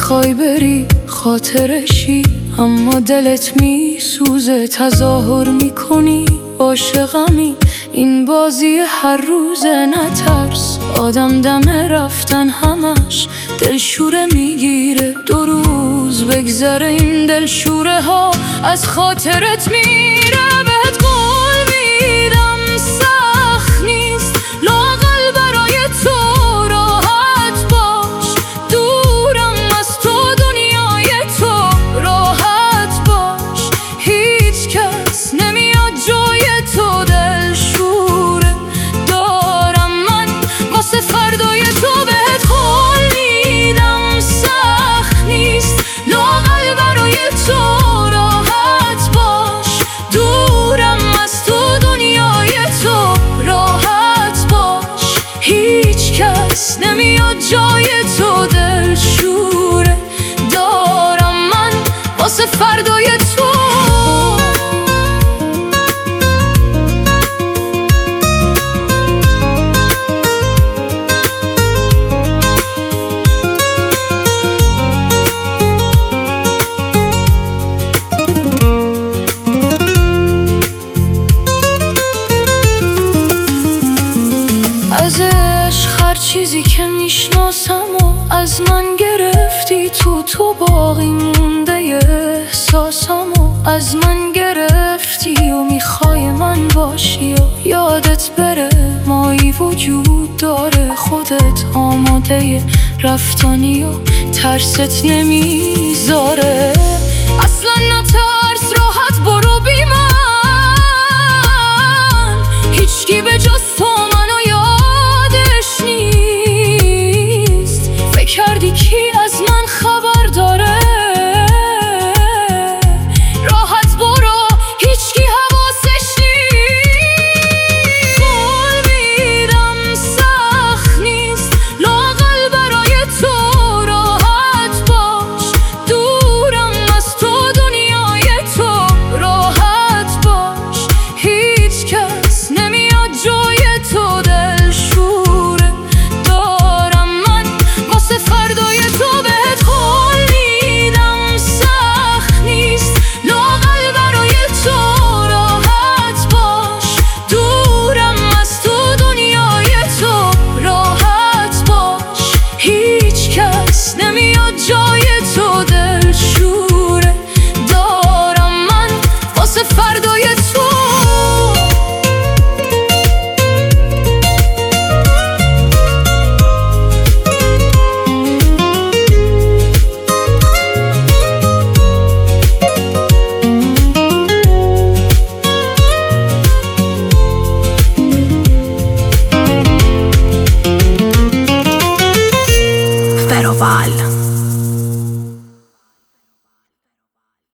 میخوای بری خاطرشی، اما دلت میسوزه، تظاهر میکنی عاشقمی. این بازی هر روزه، نترس، آدم دم رفتن همش دلشوره میگیره. 2 روز بگذره این دلشوره ها از خاطرت میره. بهت قول میدم سخت نیست، لااقل برای تو راحت باش. دورم از تو دنیای تو راحت باش. هیچ کس نمیاد جای تو، دلشوره دارم من واسه فردای تو. بهت قول میدم سخت نیست، لااقل برای تو راحت باش. دورم از تو دنیای تو راحت باش. هیچ کس نمیاد جای تو، دلشوره دارم من واسه فردای تو. از عشق هر چیزی که میشناسم و از من گرفتی تو باقی مونده احساسم و از من گرفتی. و میخوای من باشی و یادت بره مایی وجود داره. خودت آماده رفتنی و ترست نمیذاره. اصلا